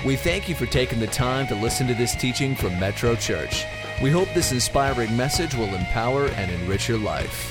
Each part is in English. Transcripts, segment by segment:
We thank you for taking the time to listen to this teaching from Metro Church. We hope this inspiring message will empower and enrich your life.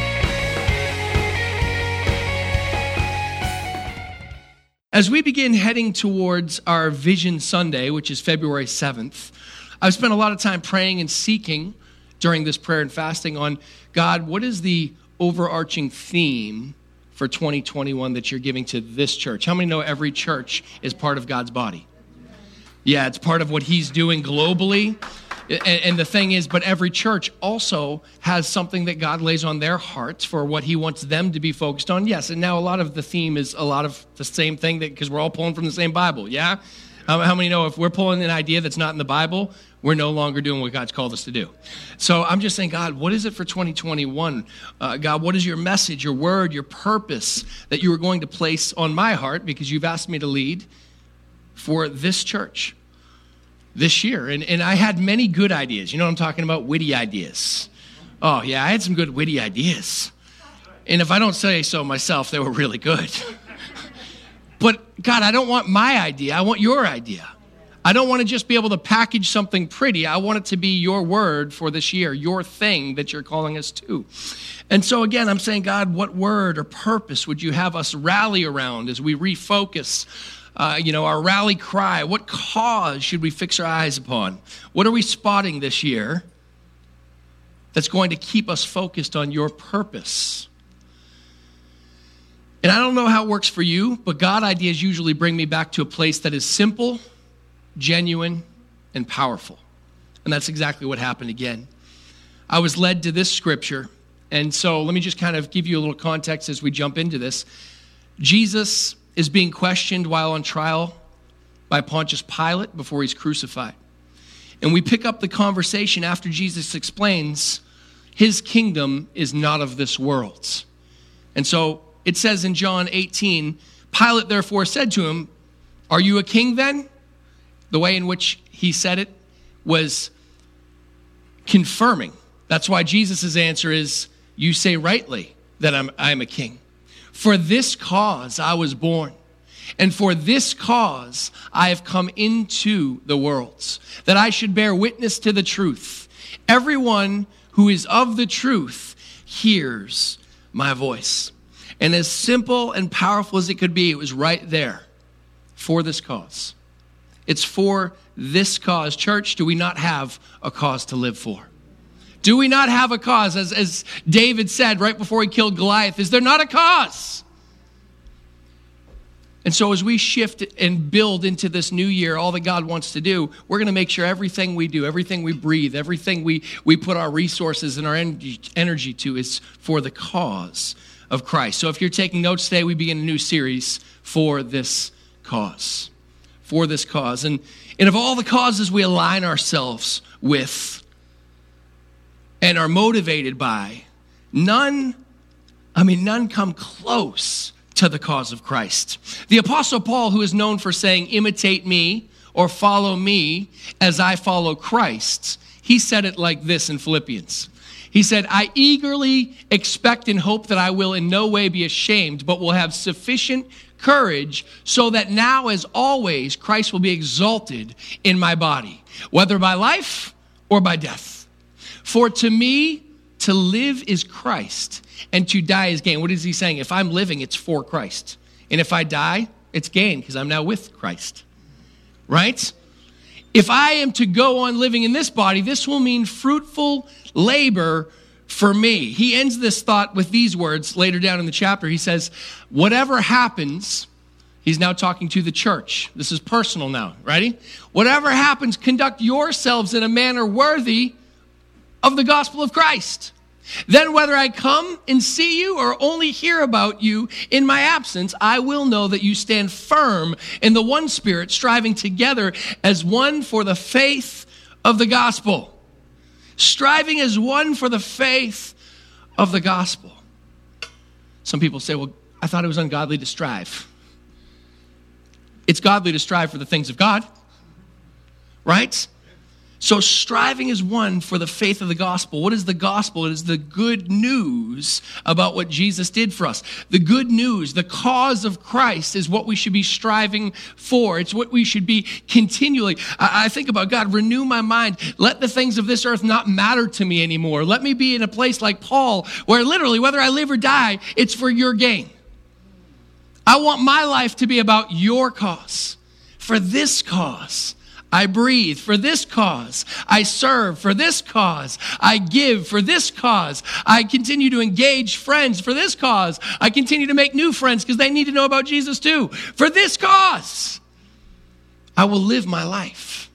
As we begin heading towards our Vision Sunday, which is February 7th, I've spent a lot of time praying and seeking during this prayer and fasting on, God, what is the overarching theme for 2021 that you're giving to this church? How many know every church is part of God's body? Yeah, it's part of what he's doing globally. And the thing is, but every church also has something that God lays on their hearts for what he wants them to be focused on. Yes, and now a lot of the theme is a lot of the same thing because we're all pulling from the same Bible, yeah? How many know if we're pulling an idea that's not in the Bible, we're no longer doing what God's called us to do? So I'm just saying, God, what is it for 2021? God, what is your message, your word, your purpose that you are going to place on my heart because you've asked me to lead for this church this year? And I had many good ideas. You know what I'm talking about? Witty ideas. Oh, yeah, I had some good witty ideas. And if I don't say so myself, they were really good. But, God, I don't want my idea. I want your idea. I don't want to just be able to package something pretty. I want it to be your word for this year, your thing that you're calling us to. And so, again, I'm saying, God, what word or purpose would you have us rally around as we refocus our rally cry? What cause should we fix our eyes upon? What are we spotting this year that's going to keep us focused on your purpose? And I don't know how it works for you, but God ideas usually bring me back to a place that is simple, genuine, and powerful. And that's exactly what happened again. I was led to this scripture, and so let me just kind of give you a little context as we jump into this. Jesus is being questioned while on trial by Pontius Pilate before he's crucified. And we pick up the conversation after Jesus explains his kingdom is not of this world. And so it says in John 18, Pilate therefore said to him, "Are you a king then?" The way in which he said it was confirming. That's why Jesus' answer is, "You say rightly that I'm a king. For this cause I was born, and for this cause I have come into the world, that I should bear witness to the truth. Everyone who is of the truth hears my voice." And as simple and powerful as it could be, it was right there. For this cause. It's for this cause. Church, do we not have a cause to live for? Do we not have a cause? As David said right before he killed Goliath, is there not a cause? And so as we shift and build into this new year, all that God wants to do, we're going to make sure everything we do, everything we breathe, everything we put our resources and our energy to is for the cause of Christ. So if you're taking notes today, we begin a new series for this cause. For this cause. And of all the causes we align ourselves with and are motivated by, none come close to the cause of Christ. The Apostle Paul, who is known for saying, "Imitate me," or "Follow me as I follow Christ," he said it like this in Philippians. He said, "I eagerly expect and hope that I will in no way be ashamed, but will have sufficient courage so that now as always Christ will be exalted in my body, whether by life or by death. For to me to live is Christ and to die is gain." What is he saying? If I'm living, it's for Christ. And if I die, it's gain because I'm now with Christ. Right? If I am to go on living in this body, this will mean fruitful labor for me. He ends this thought with these words later down in the chapter. He says, whatever happens, he's now talking to the church. This is personal now. Ready? Whatever happens, conduct yourselves in a manner worthy of the gospel of Christ. Then whether I come and see you or only hear about you in my absence, I will know that you stand firm in the one Spirit, striving together as one for the faith of the gospel. Striving as one for the faith of the gospel. Some people say, well, I thought it was ungodly to strive. It's godly to strive for the things of God, right? So striving is one for the faith of the gospel. What is the gospel? It is the good news about what Jesus did for us. The good news, the cause of Christ is what we should be striving for. It's what we should be continually. I think about God, renew my mind. Let the things of this earth not matter to me anymore. Let me be in a place like Paul where literally whether I live or die, it's for your gain. I want my life to be about your cause. For this cause, I breathe. For this cause, I serve. For this cause, I give. For this cause, I continue to engage friends. For this cause, I continue to make new friends because they need to know about Jesus too. For this cause, I will live my life.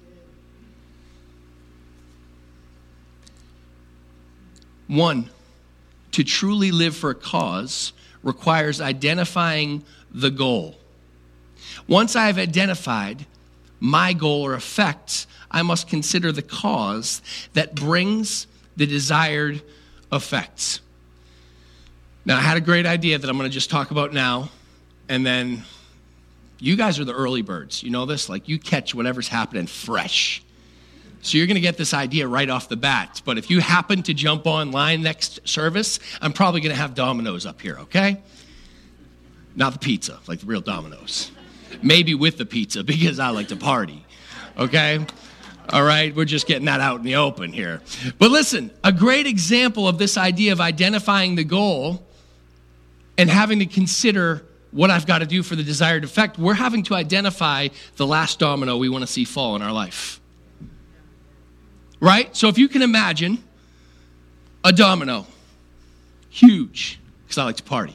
One, to truly live for a cause requires identifying the goal. Once I have identified my goal or effect, I must consider the cause that brings the desired effects. Now, I had a great idea that I'm going to just talk about now, and then you guys are the early birds. You know this? Like, you catch whatever's happening fresh. So you're going to get this idea right off the bat. But if you happen to jump online next service, I'm probably going to have Domino's up here, okay? Not the pizza, like the real Domino's. Maybe with the pizza, because I like to party, okay? All right, we're just getting that out in the open here. But listen, a great example of this idea of identifying the goal and having to consider what I've got to do for the desired effect, we're having to identify the last domino we want to see fall in our life. Right? So if you can imagine a domino, huge, because I like to party.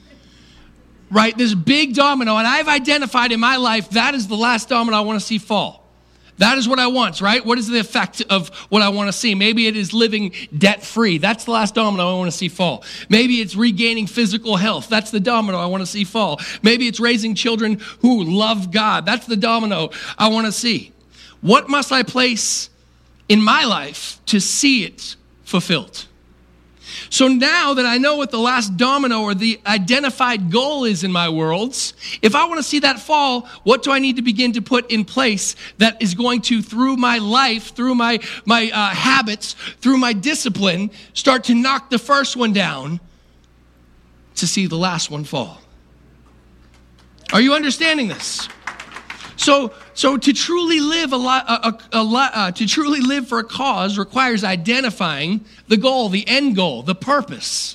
Right, this big domino, and I've identified in my life that is the last domino I want to see fall. That is what I want, right? What is the effect of what I want to see? Maybe it is living debt-free. That's the last domino I want to see fall. Maybe it's regaining physical health. That's the domino I want to see fall. Maybe it's raising children who love God. That's the domino I want to see. What must I place in my life to see it fulfilled? So now that I know what the last domino or the identified goal is in my worlds, if I want to see that fall, what do I need to begin to put in place that is going to, through my life, through my habits, through my discipline, start to knock the first one down to see the last one fall? Are you understanding this? So to truly live to truly live for a cause requires identifying the goal, the end goal, the purpose.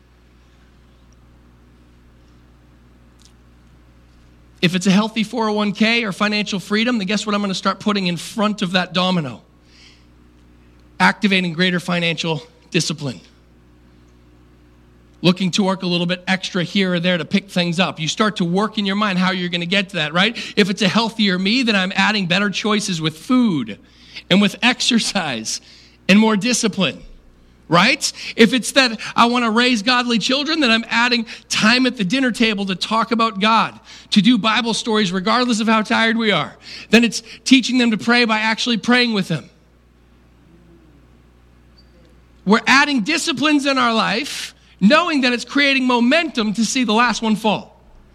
If it's a healthy 401k or financial freedom, then guess what I'm going to start putting in front of that domino? Activating greater financial discipline. Looking to work a little bit extra here or there to pick things up. You start to work in your mind how you're going to get to that, right? If it's a healthier me, then I'm adding better choices with food and with exercise and more discipline, right? If it's that I want to raise godly children, then I'm adding time at the dinner table to talk about God, to do Bible stories regardless of how tired we are. Then it's teaching them to pray by actually praying with them. We're adding disciplines in our life, knowing that it's creating momentum to see the last one fall.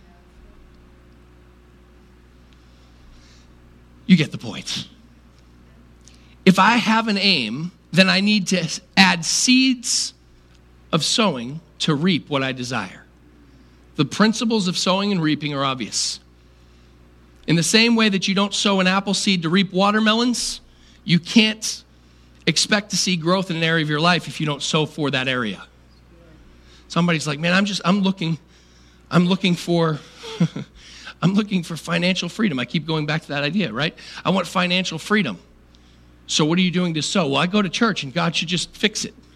You get the point. If I have an aim, then I need to add seeds of sowing to reap what I desire. The principles of sowing and reaping are obvious. In the same way that you don't sow an apple seed to reap watermelons, you can't expect to see growth in an area of your life if you don't sow for that area. Somebody's like, man, I'm looking for financial freedom. I keep going back to that idea, right? I want financial freedom. So what are you doing to sow? Well, I go to church and God should just fix it.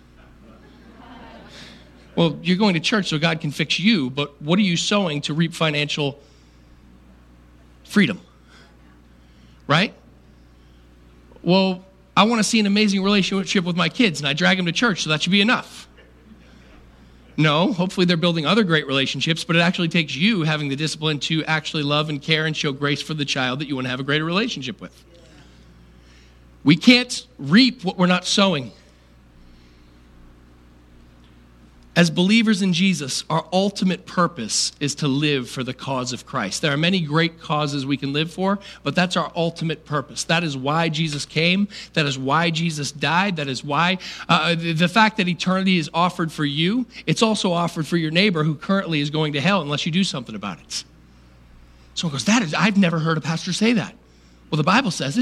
Well, you're going to church so God can fix you, but what are you sowing to reap financial freedom? Right? Well, I want to see an amazing relationship with my kids and I drag them to church, so that should be enough. No, hopefully they're building other great relationships, but it actually takes you having the discipline to actually love and care and show grace for the child that you want to have a greater relationship with. We can't reap what we're not sowing. As believers in Jesus, our ultimate purpose is to live for the cause of Christ. There are many great causes we can live for, but that's our ultimate purpose. That is why Jesus came. That is why Jesus died. That is why the fact that eternity is offered for you, it's also offered for your neighbor who currently is going to hell unless you do something about it. Someone goes, I've never heard a pastor say that. Well, the Bible says it.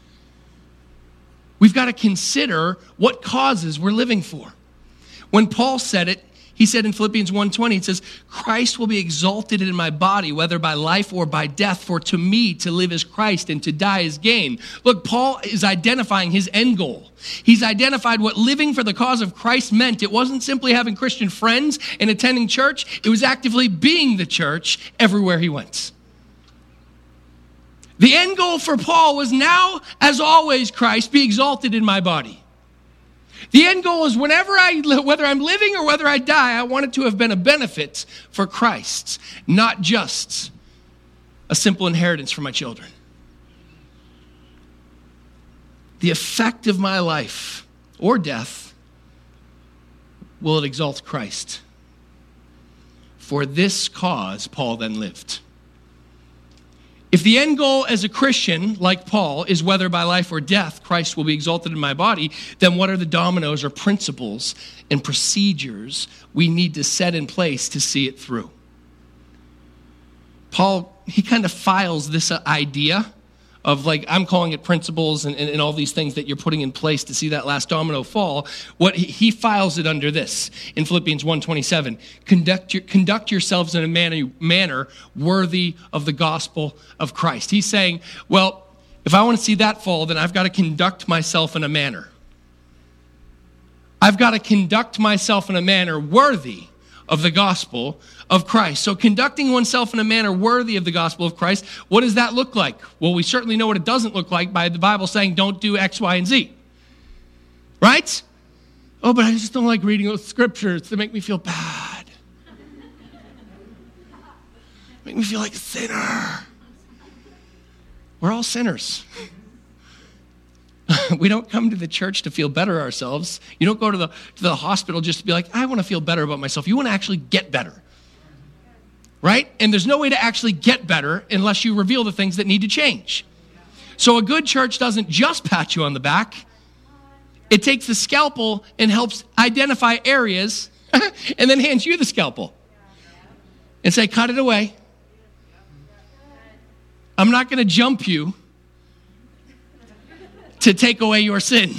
We've got to consider what causes we're living for. When Paul said it, he said in Philippians 1:20, it says, Christ will be exalted in my body, whether by life or by death, for to me to live is Christ and to die is gain. Look, Paul is identifying his end goal. He's identified what living for the cause of Christ meant. It wasn't simply having Christian friends and attending church. It was actively being the church everywhere he went. The end goal for Paul was now, as always, Christ be exalted in my body. The end goal is whether I'm living or whether I die, I want it to have been a benefit for Christ, not just a simple inheritance for my children. The effect of my life or death, will it exalt Christ? For this cause, Paul then lived. If the end goal as a Christian, like Paul, is whether by life or death Christ will be exalted in my body, then what are the dominoes or principles and procedures we need to set in place to see it through? Paul, he kind of files this idea of, like, I'm calling it principles and all these things that you're putting in place to see that last domino fall. What he files it under this in Philippians 1:27. Conduct yourselves in a manner worthy of the gospel of Christ. He's saying, well, if I want to see that fall, then I've got to conduct myself in a manner. I've got to conduct myself in a manner worthy of the gospel of Christ. So conducting oneself in a manner worthy of the gospel of Christ, what does that look like? Well, we certainly know what it doesn't look like by the Bible saying don't do X, Y, and Z. Right? Oh, but I just don't like reading those scriptures. They make me feel bad. Make me feel like a sinner. We're all sinners. We don't come to the church to feel better ourselves. You don't go to the hospital just to be like, I want to feel better about myself. You want to actually get better. Right? And there's no way to actually get better unless you reveal the things that need to change. So a good church doesn't just pat you on the back. It takes the scalpel and helps identify areas and then hands you the scalpel and say, cut it away. I'm not going to jump you to take away your sin.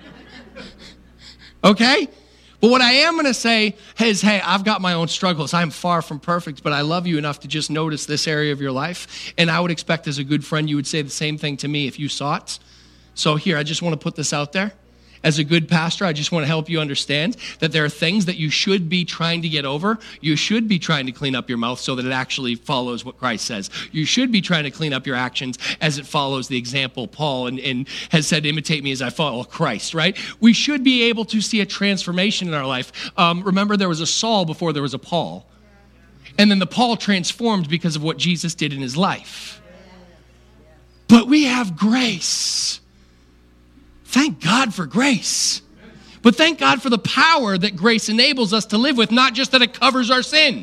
Okay? But what I am going to say is, hey, I've got my own struggles. I'm far from perfect, but I love you enough to just notice this area of your life. And I would expect as a good friend, you would say the same thing to me if you saw it. So here, I just want to put this out there. As a good pastor, I just want to help you understand that there are things that you should be trying to get over. You should be trying to clean up your mouth so that it actually follows what Christ says. You should be trying to clean up your actions as it follows the example Paul and has said, imitate me as I follow Christ, right? We should be able to see a transformation in our life. Remember, there was a Saul before there was a Paul. And then the Paul transformed because of what Jesus did in his life. But we have grace. Thank God for grace. But thank God for the power that grace enables us to live with, not just that it covers our sin.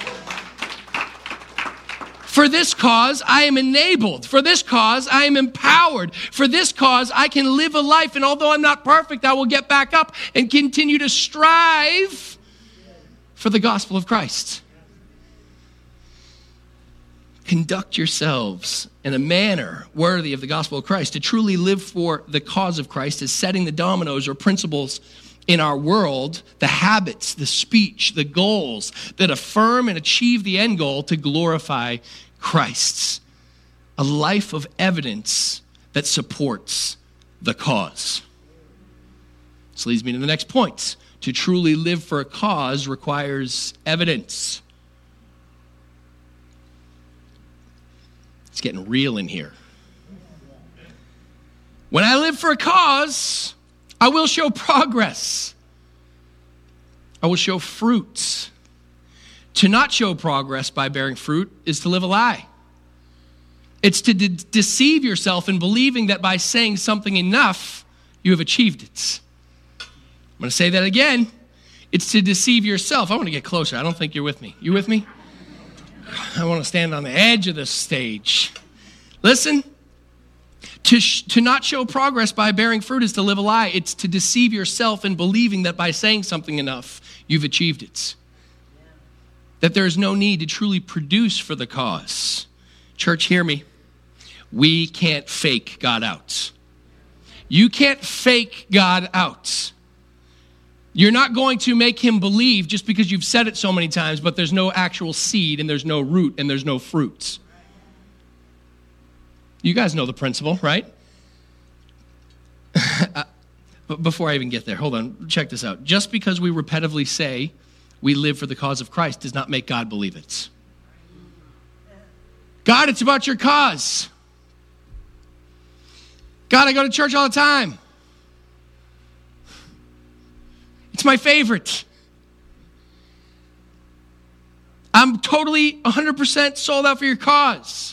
For this cause, I am enabled. For this cause, I am empowered. For this cause, I can live a life, and although I'm not perfect, I will get back up and continue to strive for the gospel of Christ. Conduct yourselves in a manner worthy of the gospel of Christ. To truly live for the cause of Christ is setting the dominoes or principles in our world, the habits, the speech, the goals that affirm and achieve the end goal to glorify Christ. A life of evidence that supports the cause. This leads me to the next point. To truly live for a cause requires evidence. It's getting real in here. When I live for a cause, I will show progress. I will show fruit. To not show progress by bearing fruit is to live a lie. It's to deceive yourself in believing that by saying something enough, you have achieved it. I'm going to say that again. It's to deceive yourself. I want to get closer. I don't think you're with me. You with me? I want to stand on the edge of the stage. Listen, to not show progress by bearing fruit is to live a lie. It's to deceive yourself in believing that by saying something enough, you've achieved it. That there is no need to truly produce for the cause. Church, hear me. We can't fake God out. You can't fake God out. You're not going to make him believe just because you've said it so many times, but there's no actual seed and there's no root and there's no fruits. You guys know the principle, right? But before I even get there, hold on, check this out. Just because we repetitively say we live for the cause of Christ does not make God believe it. God, it's about your cause. God, I go to church all the time. It's my favorite. I'm totally 100% sold out for your cause.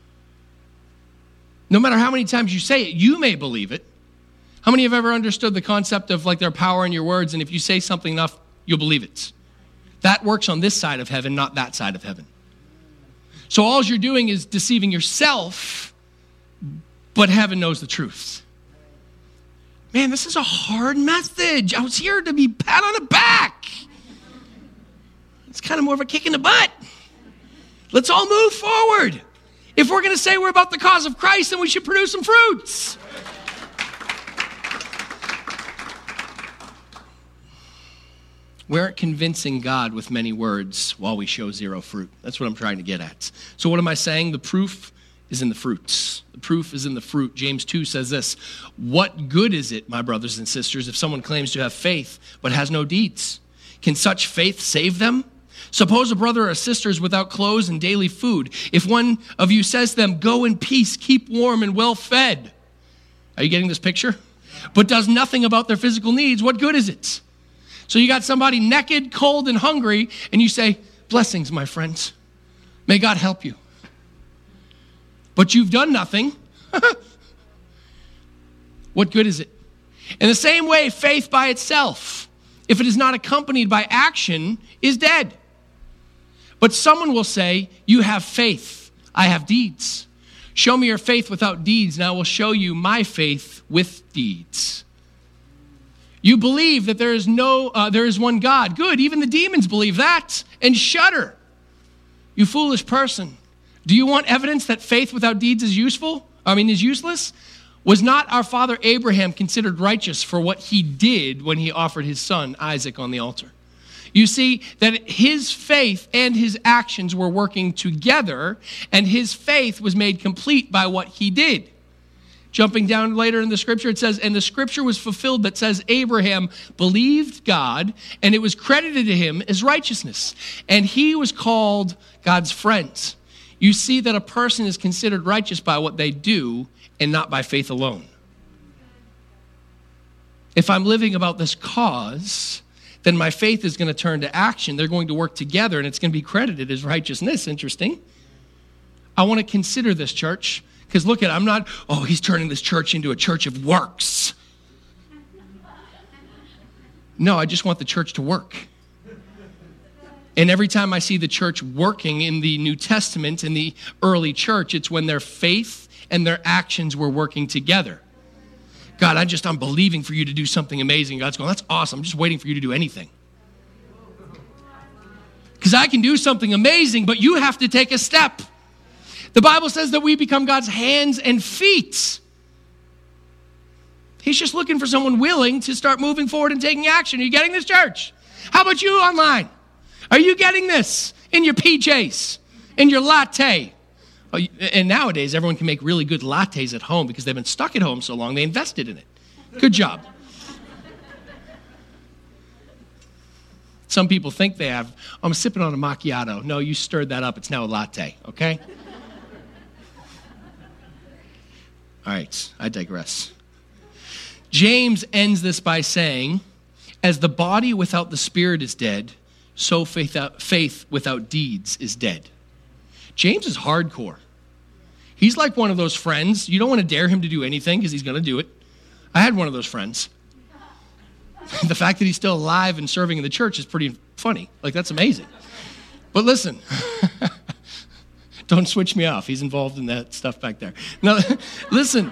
No matter how many times you say it, you may believe it. How many have ever understood the concept of like their power in your words, and if you say something enough, you'll believe it? That works on this side of heaven, not that side of heaven. So all you're doing is deceiving yourself, but heaven knows the truth. Man, this is a hard message. I was here to be pat on the back. It's kind of more of a kick in the butt. Let's all move forward. If we're going to say we're about the cause of Christ, then we should produce some fruits. We aren't convincing God with many words while we show zero fruit. That's what I'm trying to get at. So what am I saying? The proof is in the fruits. The proof is in the fruit. James 2 says this, what good is it, my brothers and sisters, if someone claims to have faith but has no deeds? Can such faith save them? Suppose a brother or sister is without clothes and daily food. If one of you says to them, go in peace, keep warm and well fed. Are you getting this picture? But does nothing about their physical needs, what good is it? So you got somebody naked, cold, and hungry, and you say, blessings, my friends. May God help you. But you've done nothing. What good is it? In the same way, faith by itself, if it is not accompanied by action, is dead. But someone will say, you have faith, I have deeds. Show me your faith without deeds, and I will show you my faith with deeds. You believe that there is one God. Good, even the demons believe that and shudder. You foolish person. Do you want evidence that faith without deeds is useless? Was not our father Abraham considered righteous for what he did when he offered his son Isaac on the altar? You see that his faith and his actions were working together, and his faith was made complete by what he did. Jumping down later in the scripture, it says, and the scripture was fulfilled that says, Abraham believed God, and it was credited to him as righteousness. And he was called God's friend. You see that a person is considered righteous by what they do and not by faith alone. If I'm living about this cause, then my faith is going to turn to action. They're going to work together, and it's going to be credited as righteousness. Interesting. I want to consider this, church. Because look at, he's turning this church into a church of works. No, I just want the church to work. And every time I see the church working in the New Testament, in the early church, it's when their faith and their actions were working together. God, I'm believing for you to do something amazing. God's going, that's awesome. I'm just waiting for you to do anything. Because I can do something amazing, but you have to take a step. The Bible says that we become God's hands and feet. He's just looking for someone willing to start moving forward and taking action. Are you getting this, church? How about you online? Are you getting this in your PJs, in your latte? And nowadays, everyone can make really good lattes at home because they've been stuck at home so long, they invested in it. Good job. Some people think they have, I'm sipping on a macchiato. No, you stirred that up. It's now a latte, okay? All right, I digress. James ends this by saying, as the body without the spirit is dead, so faith without deeds is dead. James is hardcore. He's like one of those friends. You don't want to dare him to do anything because he's going to do it. I had one of those friends. The fact that he's still alive and serving in the church is pretty funny. Like, that's amazing. But listen, don't switch me off. He's involved in that stuff back there. No, listen.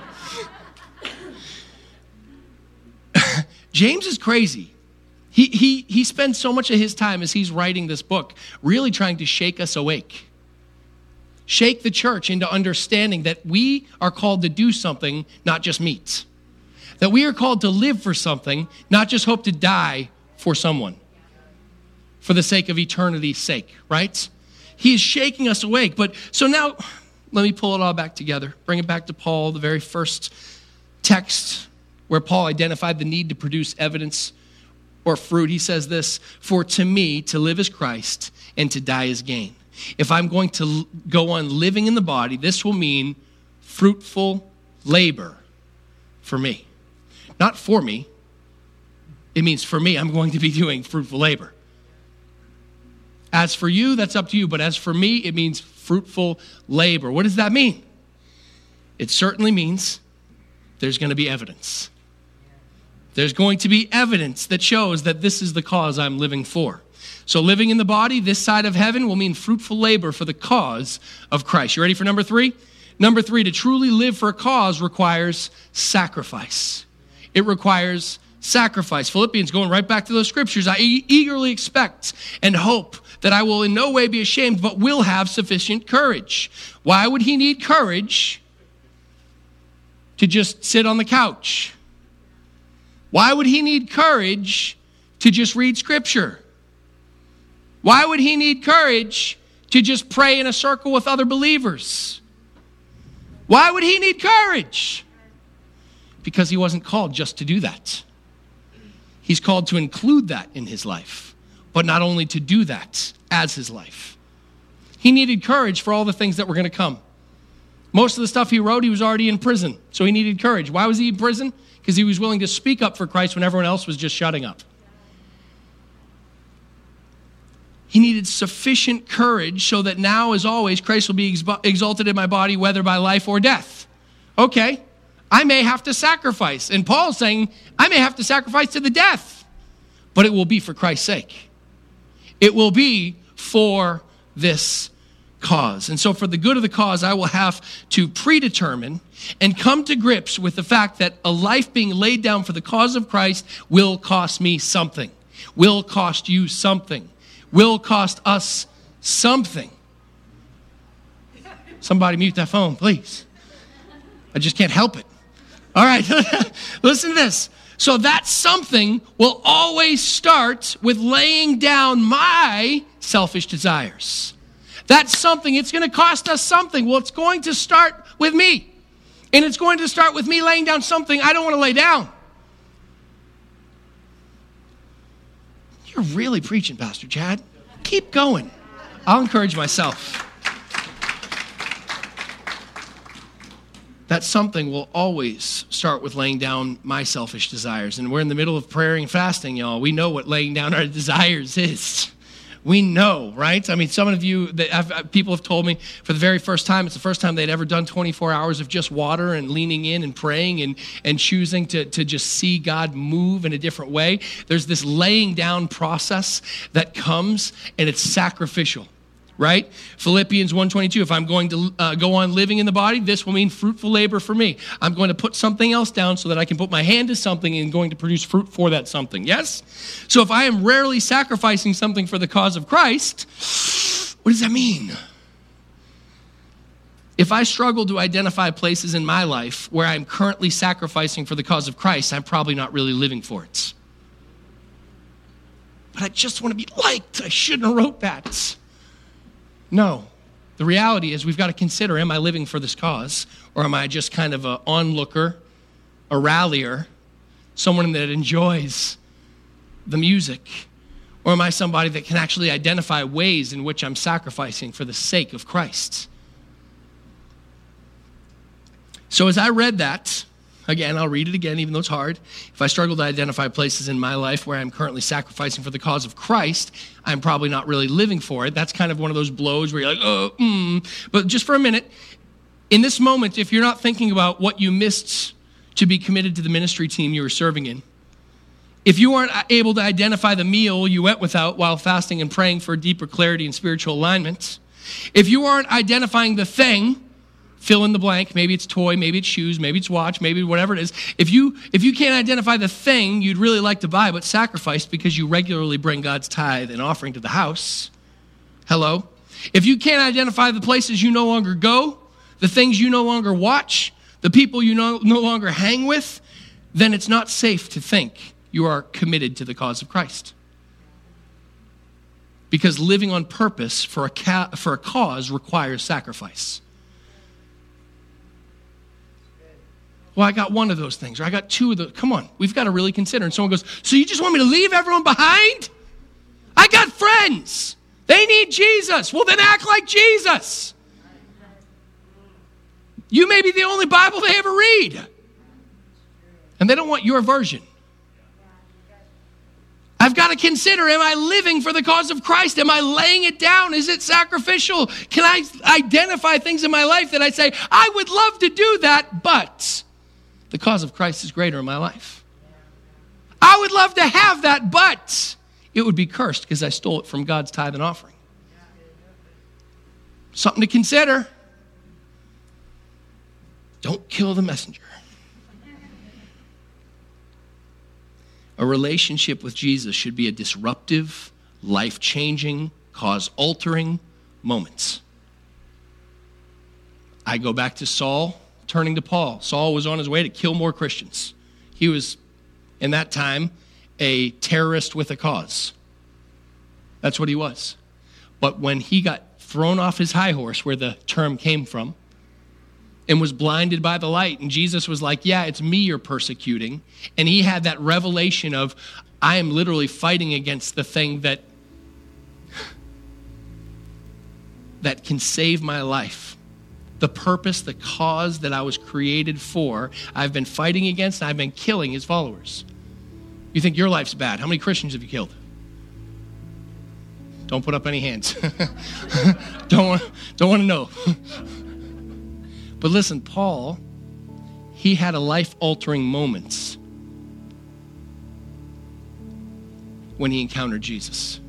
James is crazy. He spends so much of his time as he's writing this book really trying to shake us awake. Shake the church into understanding that we are called to do something, not just meet. That we are called to live for something, not just hope to die for someone. For the sake of eternity's sake, right? He is shaking us awake. But so now, let me pull it all back together. Bring it back to Paul, the very first text where Paul identified the need to produce evidence or fruit. He says this, "For to me, to live is Christ, and to die is gain." If I'm going to go on living in the body, this will mean fruitful labor for me. Not for me. It means for me, I'm going to be doing fruitful labor. As for you, that's up to you. But as for me, it means fruitful labor. What does that mean? It certainly means there's going to be evidence. There's going to be evidence that shows that this is the cause I'm living for. So living in the body, this side of heaven, will mean fruitful labor for the cause of Christ. You ready for number 3? Number 3, to truly live for a cause requires sacrifice. It requires sacrifice. Philippians, going right back to those scriptures, I eagerly expect and hope that I will in no way be ashamed, but will have sufficient courage. Why would he need courage to just sit on the couch? Why would he need courage to just read scripture? Why would he need courage to just pray in a circle with other believers? Why would he need courage? Because he wasn't called just to do that. He's called to include that in his life, but not only to do that as his life. He needed courage for all the things that were going to come. Most of the stuff he wrote, he was already in prison, so he needed courage. Why was he in prison? Because he was willing to speak up for Christ when everyone else was just shutting up. He needed sufficient courage so that now, as always, Christ will be exalted in my body, whether by life or death. Okay, I may have to sacrifice. And Paul's saying, I may have to sacrifice to the death. But it will be for Christ's sake. It will be for this cause. And so for the good of the cause, I will have to predetermine and come to grips with the fact that a life being laid down for the cause of Christ will cost me something. Will cost you something. Will cost us something. Somebody mute that phone, please. I just can't help it. All right, listen to this. So that something will always start with laying down my selfish desires. That's something, it's going to cost us something. Well, it's going to start with me. And it's going to start with me laying down something I don't want to lay down. You're really preaching, Pastor Chad. Keep going. I'll encourage myself. That something will always start with laying down my selfish desires. And we're in the middle of prayer and fasting, y'all. We know what laying down our desires is. We know, right? I mean, some of you, people have told me for the very first time, it's the first time they'd ever done 24 hours of just water and leaning in and praying and choosing to just see God move in a different way. There's this laying down process that comes, and it's sacrificial, right? Philippians 1:22, if I'm going to go on living in the body, this will mean fruitful labor for me. I'm going to put something else down so that I can put my hand to something and going to produce fruit for that something. Yes? So if I am rarely sacrificing something for the cause of Christ, what does that mean? If I struggle to identify places in my life where I'm currently sacrificing for the cause of Christ, I'm probably not really living for it. But I just want to be liked. I shouldn't have wrote that. No. The reality is we've got to consider, am I living for this cause? Or am I just kind of an onlooker, a rallier, someone that enjoys the music? Or am I somebody that can actually identify ways in which I'm sacrificing for the sake of Christ? So as I read that, again, I'll read it again, even though it's hard. If I struggle to identify places in my life where I'm currently sacrificing for the cause of Christ, I'm probably not really living for it. That's kind of one of those blows where you're like, But just for a minute, in this moment, if you're not thinking about what you missed to be committed to the ministry team you were serving in, If you aren't able to identify the meal you went without while fasting and praying for deeper clarity and spiritual alignment, if you aren't identifying the thing, fill in the blank, maybe it's toy, maybe it's shoes, maybe it's watch, maybe whatever it is. If you can't identify the thing you'd really like to buy but sacrifice because you regularly bring God's tithe and offering to the house, hello? If you can't identify the places you no longer go, the things you no longer watch, the people you no longer hang with, then it's not safe to think you are committed to the cause of Christ. Because living on purpose for a cause requires sacrifice. Well, I got one of those things, or I got two of those. Come on, we've got to really consider. And someone goes, so you just want me to leave everyone behind? I got friends. They need Jesus. Well, then act like Jesus. You may be the only Bible they ever read. And they don't want your version. I've got to consider, am I living for the cause of Christ? Am I laying it down? Is it sacrificial? Can I identify things in my life that I say, I would love to do that, but the cause of Christ is greater in my life. I would love to have that, but it would be cursed because I stole it from God's tithe and offering. Something to consider. Don't kill the messenger. A relationship with Jesus should be a disruptive, life-changing, cause-altering moment. I go back to Saul turning to Paul. Saul was on his way to kill more Christians. He was, in that time, a terrorist with a cause. That's what he was. But when he got thrown off his high horse, where the term came from, and was blinded by the light, and Jesus was like, yeah, it's me you're persecuting. And he had that revelation of, I am literally fighting against the thing that can save my life. The purpose, the cause that I was created for, I've been fighting against, and I've been killing his followers. You think your life's bad. How many Christians have you killed? Don't put up any hands. Don't want to know. But listen, Paul, he had a life-altering moment when he encountered Jesus.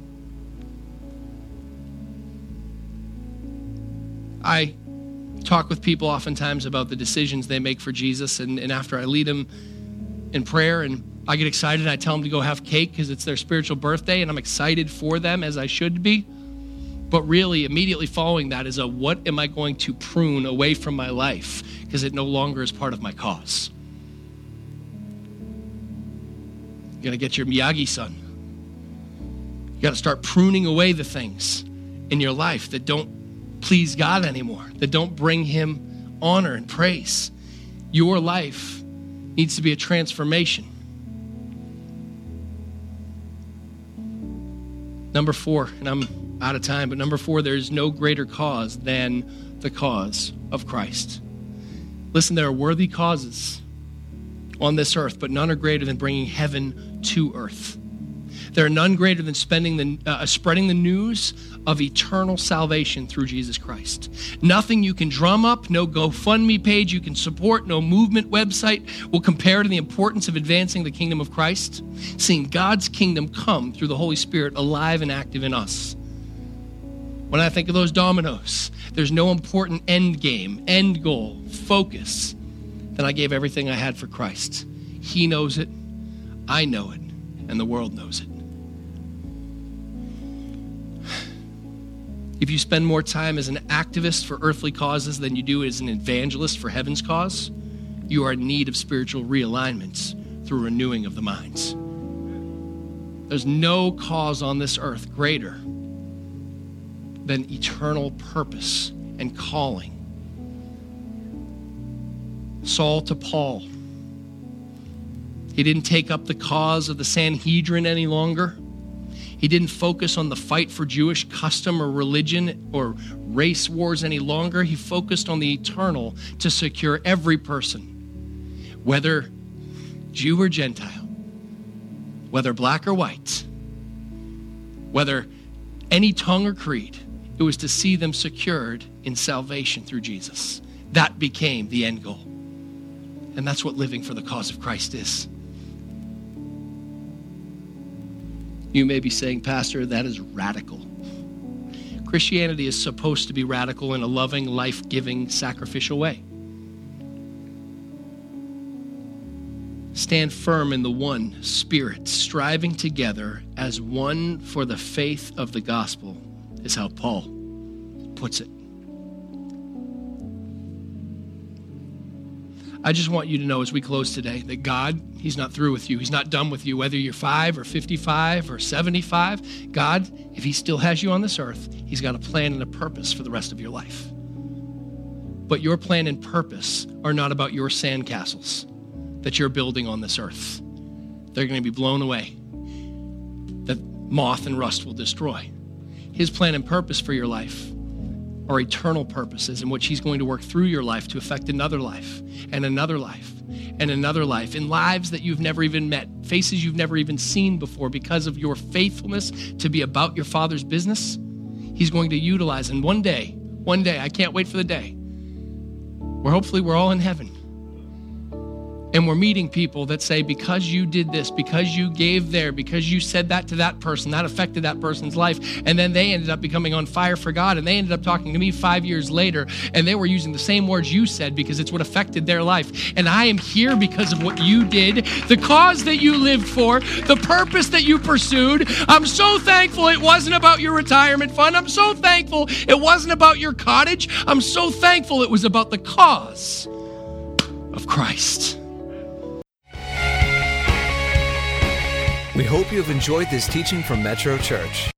I talk with people oftentimes about the decisions they make for Jesus, and after I lead them in prayer, and I get excited, and I tell them to go have cake because it's their spiritual birthday, and I'm excited for them as I should be. But really, immediately following that is what am I going to prune away from my life because it no longer is part of my cause? You got to get your Miyagi-san. You got to start pruning away the things in your life that don't please God anymore, that don't bring him honor and praise. Your life needs to be a transformation. Number 4, and I'm out of time, but number 4, there's no greater cause than the cause of Christ. Listen, there are worthy causes on this earth, but none are greater than bringing heaven to earth. There are none greater than spreading the news of eternal salvation through Jesus Christ. Nothing you can drum up, no GoFundMe page you can support, no movement website will compare to the importance of advancing the kingdom of Christ, seeing God's kingdom come through the Holy Spirit alive and active in us. When I think of those dominoes, there's no important end game, end goal, focus than I gave everything I had for Christ. He knows it, I know it, and the world knows it. If you spend more time as an activist for earthly causes than you do as an evangelist for heaven's cause, you are in need of spiritual realignments through renewing of the minds. There's no cause on this earth greater than eternal purpose and calling. Saul to Paul. He didn't take up the cause of the Sanhedrin any longer. He didn't focus on the fight for Jewish custom or religion or race wars any longer. He focused on the eternal to secure every person, whether Jew or Gentile, whether black or white, whether any tongue or creed. It was to see them secured in salvation through Jesus. That became the end goal. And that's what living for the cause of Christ is. You may be saying, Pastor, that is radical. Christianity is supposed to be radical in a loving, life-giving, sacrificial way. Stand firm in the one Spirit, striving together as one for the faith of the gospel, is how Paul puts it. I just want you to know as we close today that God, he's not through with you. He's not done with you, whether you're 5 or 55 or 75. God, if he still has you on this earth, he's got a plan and a purpose for the rest of your life. But your plan and purpose are not about your sandcastles that you're building on this earth. They're going to be blown away, that moth and rust will destroy. His plan and purpose for your life are eternal purposes in which he's going to work through your life to affect another life and another life and another life, in lives that you've never even met, faces you've never even seen before. Because of your faithfulness to be about your Father's business, he's going to utilize. And one day, I can't wait for the day where hopefully we're all in heaven. And we're meeting people that say, because you did this, because you gave there, because you said that to that person, that affected that person's life. And then they ended up becoming on fire for God. And they ended up talking to me 5 years later. And they were using the same words you said because it's what affected their life. And I am here because of what you did, the cause that you lived for, the purpose that you pursued. I'm so thankful it wasn't about your retirement fund. I'm so thankful it wasn't about your cottage. I'm so thankful it was about the cause of Christ. We hope you have enjoyed this teaching from Metro Church.